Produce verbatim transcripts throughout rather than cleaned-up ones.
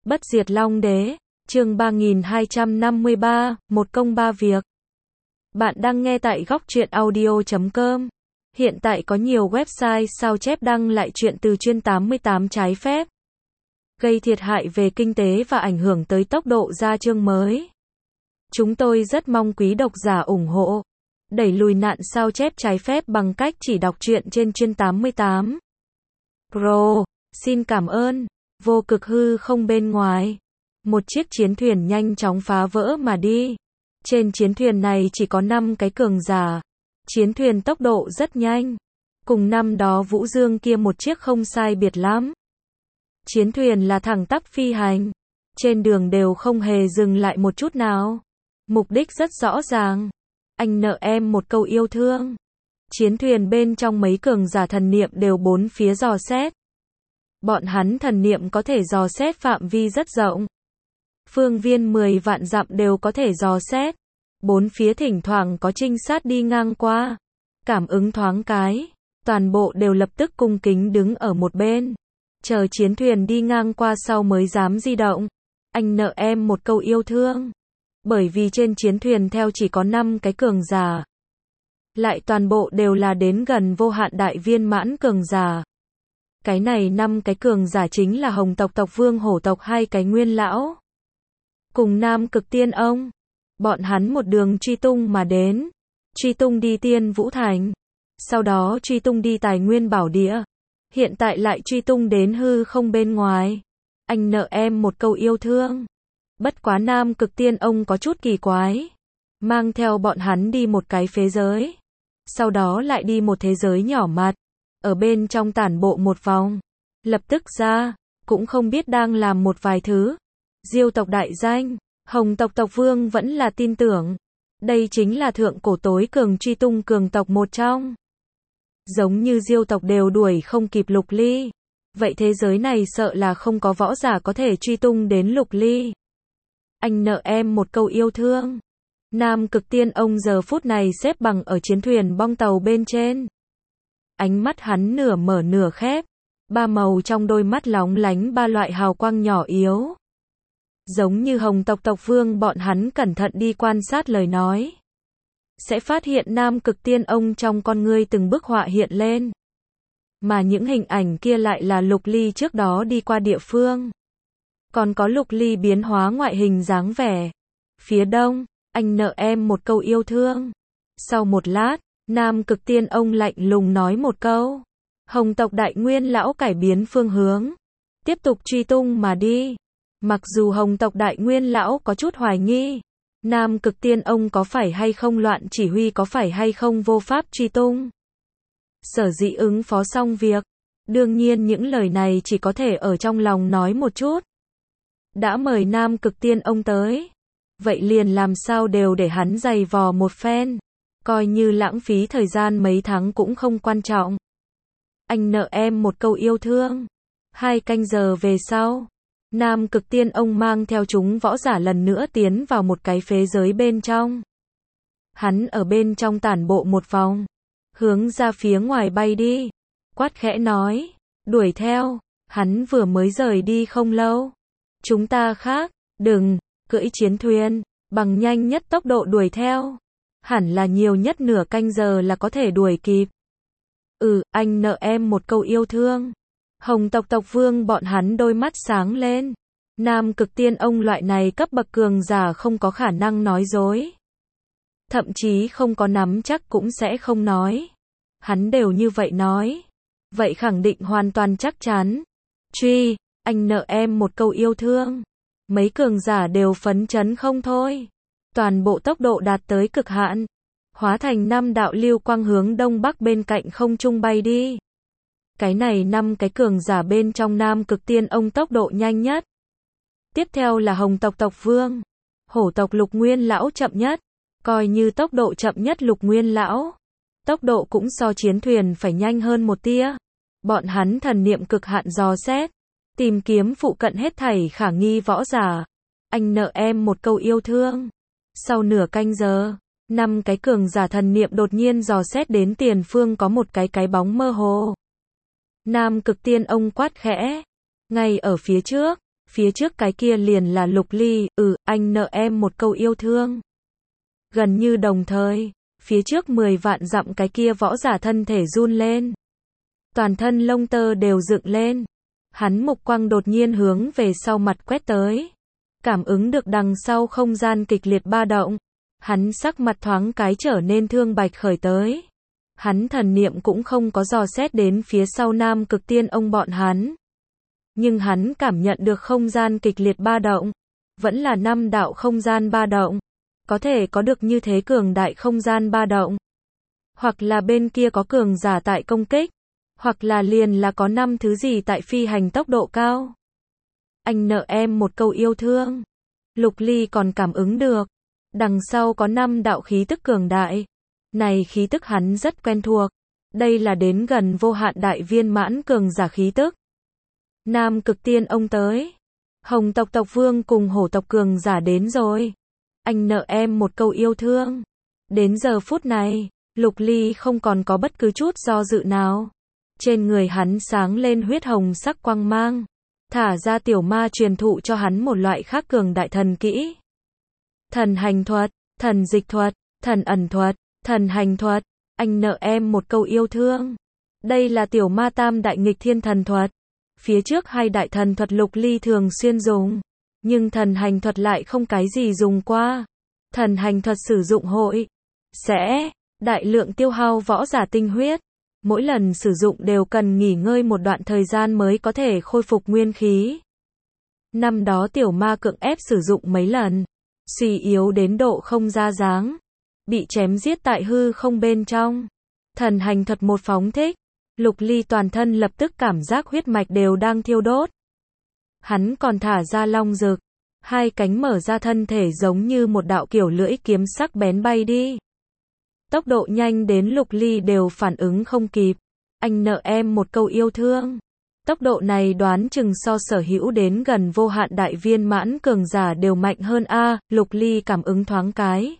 Bất diệt Long Đế, chương ba nghìn hai trăm năm mươi ba, một công ba việc. Bạn đang nghe tại góc truyện audio chấm com. Hiện tại có nhiều website sao chép đăng lại truyện từ chuyên tám mươi tám trái phép, gây thiệt hại về kinh tế và ảnh hưởng tới tốc độ ra chương mới. Chúng tôi rất mong quý độc giả ủng hộ, đẩy lùi nạn sao chép trái phép bằng cách chỉ đọc truyện trên chuyên tám mươi tám. Pro, xin cảm ơn. Vô cực hư không bên ngoài, một chiếc chiến thuyền nhanh chóng phá vỡ mà đi. Trên chiến thuyền này chỉ có năm cái cường giả. Chiến thuyền tốc độ rất nhanh, cùng năm đó Vũ Dương kia một chiếc không sai biệt lắm. Chiến thuyền là thẳng tắp phi hành, trên đường đều không hề dừng lại một chút nào. Mục đích rất rõ ràng, anh nợ em một câu yêu thương. Chiến thuyền bên trong mấy cường giả thần niệm đều bốn phía dò xét. Bọn hắn thần niệm có thể dò xét phạm vi rất rộng. Phương viên mười vạn dặm đều có thể dò xét. Bốn phía thỉnh thoảng có trinh sát đi ngang qua. Cảm ứng thoáng cái, toàn bộ đều lập tức cung kính đứng ở một bên, chờ chiến thuyền đi ngang qua sau mới dám di động. Anh nợ em một câu yêu thương. Bởi vì trên chiến thuyền theo chỉ có năm cái cường giả, lại toàn bộ đều là đến gần vô hạn đại viên mãn cường giả. Cái này năm cái cường giả chính là Hồng tộc tộc vương, Hổ tộc hai cái nguyên lão, cùng Nam Cực Tiên Ông. Bọn hắn một đường truy tung mà đến, truy tung đi Tiên Vũ Thành, sau đó truy tung đi Tài Nguyên Bảo Địa, hiện tại lại truy tung đến hư không bên ngoài. Anh nợ em một câu yêu thương. Bất quá Nam Cực Tiên Ông có chút kỳ quái, mang theo bọn hắn đi một cái phế giới, sau đó lại đi một thế giới nhỏ mặt, ở bên trong tản bộ một vòng, lập tức ra, cũng không biết đang làm một vài thứ. Diêu tộc đại danh, Hồng tộc tộc vương vẫn là tin tưởng, đây chính là thượng cổ tối cường truy tung cường tộc một trong. Giống như Diêu tộc đều đuổi không kịp Lục Ly, vậy thế giới này sợ là không có võ giả có thể truy tung đến Lục Ly. Anh nợ em một câu yêu thương. Nam Cực Tiên Ông giờ phút này xếp bằng ở chiến thuyền bong tàu bên trên. Ánh mắt hắn nửa mở nửa khép, ba màu trong đôi mắt lóng lánh ba loại hào quang nhỏ yếu. Giống như Hồng tộc tộc vương bọn hắn cẩn thận đi quan sát lời nói, sẽ phát hiện Nam Cực Tiên Ông trong con ngươi từng bức họa hiện lên. Mà những hình ảnh kia lại là Lục Ly trước đó đi qua địa phương. Còn có Lục Ly biến hóa ngoại hình dáng vẻ. Phía đông, anh nợ em một câu yêu thương. Sau một lát, Nam Cực Tiên Ông lạnh lùng nói một câu. Hồng tộc đại nguyên lão cải biến phương hướng, tiếp tục truy tung mà đi. Mặc dù Hồng tộc đại nguyên lão có chút hoài nghi, Nam Cực Tiên Ông có phải hay không loạn chỉ huy, có phải hay không vô pháp truy tung. Sở dĩ ứng phó xong việc, đương nhiên những lời này chỉ có thể ở trong lòng nói một chút. Đã mời Nam Cực Tiên Ông tới, vậy liền làm sao đều để hắn giày vò một phen, coi như lãng phí thời gian mấy tháng cũng không quan trọng. Anh nợ em một câu yêu thương. Hai canh giờ về sau, Nam Cực Tiên Ông mang theo chúng võ giả lần nữa tiến vào một cái phế giới bên trong. Hắn ở bên trong tản bộ một vòng, hướng ra phía ngoài bay đi, quát khẽ nói, đuổi theo. Hắn vừa mới rời đi không lâu. Chúng ta khác, đừng, cưỡi chiến thuyền, bằng nhanh nhất tốc độ đuổi theo. Hẳn là nhiều nhất nửa canh giờ là có thể đuổi kịp. Ừ, anh nợ em một câu yêu thương. Hồng tộc tộc vương bọn hắn đôi mắt sáng lên. Nam Cực Tiên Ông loại này cấp bậc cường giả không có khả năng nói dối. Thậm chí không có nắm chắc cũng sẽ không nói. Hắn đều như vậy nói, vậy khẳng định hoàn toàn chắc chắn. Truy, anh nợ em một câu yêu thương. Mấy cường giả đều phấn chấn không thôi. Toàn bộ tốc độ đạt tới cực hạn, hóa thành năm đạo lưu quang hướng đông bắc bên cạnh không trung bay đi. Cái này năm cái cường giả bên trong Nam Cực Tiên Ông tốc độ nhanh nhất. Tiếp theo là Hồng tộc tộc vương, Hổ tộc Lục Nguyên lão chậm nhất. Coi như tốc độ chậm nhất Lục Nguyên lão, tốc độ cũng so chiến thuyền phải nhanh hơn một tia. Bọn hắn thần niệm cực hạn dò xét, tìm kiếm phụ cận hết thảy khả nghi võ giả. Anh nợ em một câu yêu thương. Sau nửa canh giờ, năm cái cường giả thần niệm đột nhiên dò xét đến tiền phương có một cái cái bóng mơ hồ. Nam Cực Tiên Ông quát khẽ, ngay ở phía trước, Phía trước cái kia liền là Lục Ly, ừ, anh nợ em một câu yêu thương. Gần như đồng thời, phía trước mười vạn dặm cái kia võ giả thân thể run lên. Toàn thân lông tơ đều dựng lên. Hắn mục quang đột nhiên hướng về sau mặt quét tới. Cảm ứng được đằng sau không gian kịch liệt ba động. Hắn sắc mặt thoáng cái trở nên thương bạch khởi tới. Hắn thần niệm cũng không có dò xét đến phía sau Nam Cực Tiên ông bọn hắn. Nhưng hắn cảm nhận được không gian kịch liệt ba động. Vẫn là năm đạo không gian ba động. Có thể có được như thế cường đại không gian ba động. Hoặc là bên kia có cường giả tại công kích. Hoặc là liền là có năm thứ gì tại phi hành tốc độ cao. Anh nợ em một câu yêu thương. Lục Ly còn cảm ứng được. Đằng sau có năm đạo khí tức cường đại. Này khí tức hắn rất quen thuộc. Đây là đến gần vô hạn đại viên mãn cường giả khí tức. Nam Cực Tiên ông tới. Hồng tộc tộc vương cùng hổ tộc cường giả đến rồi. Anh nợ em một câu yêu thương. Đến giờ phút này, Lục Ly không còn có bất cứ chút do dự nào. Trên người hắn sáng lên huyết hồng sắc quang mang. Thả ra tiểu ma truyền thụ cho hắn một loại khác cường đại thần kỹ. Thần hành thuật, thần dịch thuật, thần ẩn thuật, thần hành thuật. Anh nợ em một câu yêu thương. Đây là tiểu ma tam đại nghịch thiên thần thuật. Phía trước hai đại thần thuật Lục Ly thường xuyên dùng. Nhưng thần hành thuật lại không cái gì dùng qua. Thần hành thuật sử dụng hội sẽ đại lượng tiêu hao võ giả tinh huyết. Mỗi lần sử dụng đều cần nghỉ ngơi một đoạn thời gian mới có thể khôi phục nguyên khí. Năm đó tiểu ma cưỡng ép sử dụng mấy lần. Suy yếu đến độ không ra dáng. Bị chém giết tại hư không bên trong. Thần hành thuật một phóng thích. Lục Ly toàn thân lập tức cảm giác huyết mạch đều đang thiêu đốt. Hắn còn thả ra long dực. Hai cánh mở ra thân thể giống như một đạo kiểu lưỡi kiếm sắc bén bay đi. Tốc độ nhanh đến Lục Ly đều phản ứng không kịp. Anh nợ em một câu yêu thương. Tốc độ này đoán chừng so sở hữu đến gần vô hạn đại viên mãn cường giả đều mạnh hơn a. Lục Ly cảm ứng thoáng cái.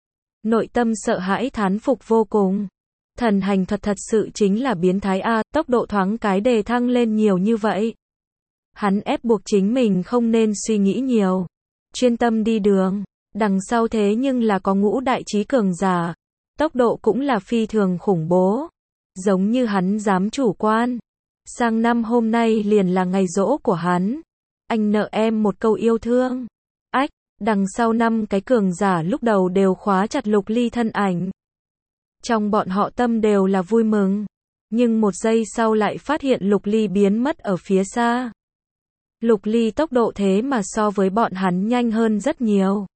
Nội tâm sợ hãi thán phục vô cùng. Thần hành thuật thật sự chính là biến thái a, tốc độ thoáng cái đề thăng lên nhiều như vậy. Hắn ép buộc chính mình không nên suy nghĩ nhiều. Chuyên tâm đi đường. Đằng sau thế nhưng là có ngũ đại chí cường giả. Tốc độ cũng là phi thường khủng bố. Giống như hắn dám chủ quan. Sang năm hôm nay liền là ngày giỗ của hắn. Anh nợ em một câu yêu thương. Ách, đằng sau năm cái cường giả lúc đầu đều khóa chặt Lục Ly thân ảnh. Trong bọn họ tâm đều là vui mừng. Nhưng một giây sau lại phát hiện Lục Ly biến mất ở phía xa. Lục Ly tốc độ thế mà so với bọn hắn nhanh hơn rất nhiều.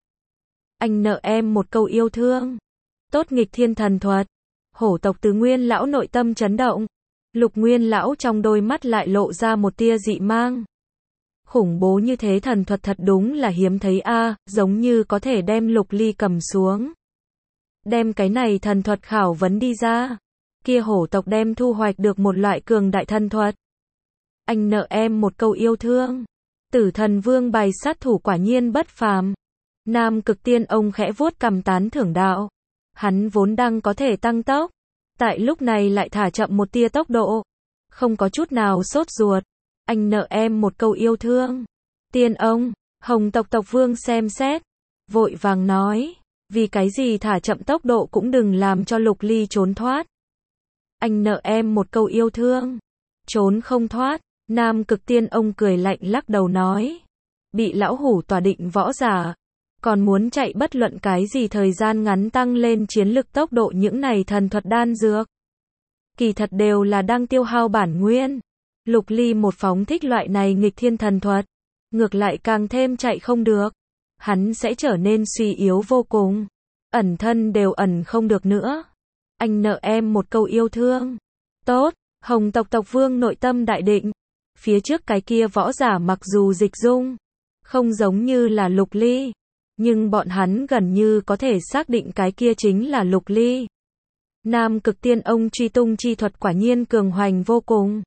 Anh nợ em một câu yêu thương. Tốt nghịch thiên thần thuật. Hổ tộc Tứ Nguyên lão nội tâm chấn động. Lục Nguyên lão trong đôi mắt lại lộ ra một tia dị mang. Khủng bố như thế thần thuật thật đúng là hiếm thấy a, giống như có thể đem Lục Ly cầm xuống. Đem cái này thần thuật khảo vấn đi ra. Kia hổ tộc đem thu hoạch được một loại cường đại thần thuật. Anh nợ em một câu yêu thương. Tử thần vương bày sát thủ quả nhiên bất phàm. Nam Cực Tiên ông khẽ vuốt cằm tán thưởng đạo. Hắn vốn đang có thể tăng tốc. Tại lúc này lại thả chậm một tia tốc độ. Không có chút nào sốt ruột. Anh nợ em một câu yêu thương. Tiên ông, Hồng tộc tộc vương xem xét. Vội vàng nói. Vì cái gì thả chậm tốc độ cũng đừng làm cho Lục Ly trốn thoát. Anh nợ em một câu yêu thương. Trốn không thoát. Nam Cực Tiên ông cười lạnh lắc đầu nói. Bị lão hủ tỏa định võ giả. Còn muốn chạy bất luận cái gì thời gian ngắn tăng lên chiến lực tốc độ những này thần thuật đan dược. Kỳ thật đều là đang tiêu hao bản nguyên. Lục Ly một phóng thích loại này nghịch thiên thần thuật. Ngược lại càng thêm chạy không được. Hắn sẽ trở nên suy yếu vô cùng. Ẩn thân đều ẩn không được nữa. Anh nợ em một câu yêu thương. Tốt, Hồng tộc tộc vương nội tâm đại định. Phía trước cái kia võ giả mặc dù dịch dung. Không giống như là Lục Ly. Nhưng bọn hắn gần như có thể xác định cái kia chính là Lục Ly. Nam Cực Tiên ông truy tung chi thuật quả nhiên cường hoành vô cùng.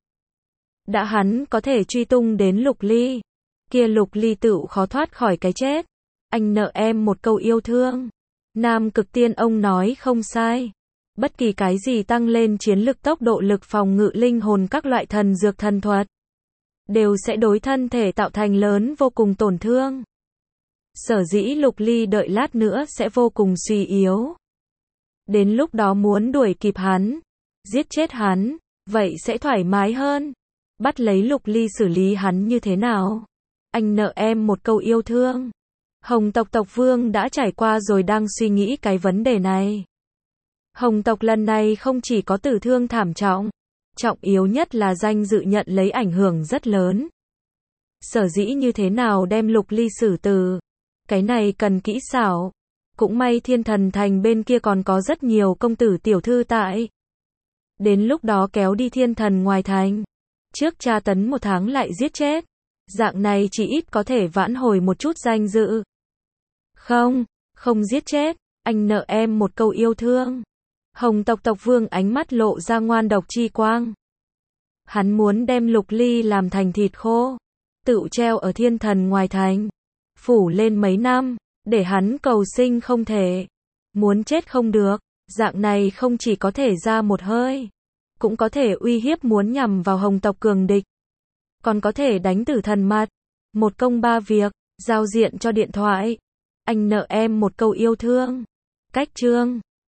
Đã hắn có thể truy tung đến Lục Ly. Kia Lục Ly tựu khó thoát khỏi cái chết. Anh nợ em một câu yêu thương. Nam Cực Tiên ông nói không sai. Bất kỳ cái gì tăng lên chiến lực tốc độ lực phòng ngự linh hồn các loại thần dược thần thuật. đều sẽ đối thân thể tạo thành lớn vô cùng tổn thương. Sở dĩ Lục Ly đợi lát nữa sẽ vô cùng suy yếu. Đến lúc đó muốn đuổi kịp hắn, giết chết hắn, vậy sẽ thoải mái hơn. Bắt lấy Lục Ly xử lý hắn như thế nào? Anh nợ em một câu yêu thương. Hồng tộc tộc vương đã trải qua rồi đang suy nghĩ cái vấn đề này. Hồng tộc lần này không chỉ có tử thương thảm trọng, trọng yếu nhất là danh dự nhận lấy ảnh hưởng rất lớn. Sở dĩ như thế nào đem Lục Ly xử tử, cái này cần kỹ xảo. Cũng may Thiên Thần Thành bên kia còn có rất nhiều công tử tiểu thư tại. Đến lúc đó kéo đi Thiên Thần ngoài thành, trước tra tấn một tháng lại giết chết. Dạng này chỉ ít có thể vãn hồi một chút danh dự. Không, không giết chết, anh nợ em một câu yêu thương. Hồng tộc tộc vương ánh mắt lộ ra ngoan độc chi quang. Hắn muốn đem Lục Ly làm thành thịt khô, tự treo ở Thiên Thần ngoài thành, phủ lên mấy năm, để hắn cầu sinh không thể, muốn chết không được. Dạng này không chỉ có thể ra một hơi, cũng có thể uy hiếp muốn nhằm vào Hồng tộc cường địch, còn có thể đánh tử thần mặt. Một công ba việc, giao diện cho điện thoại. Anh nợ em một câu yêu thương. Cách chương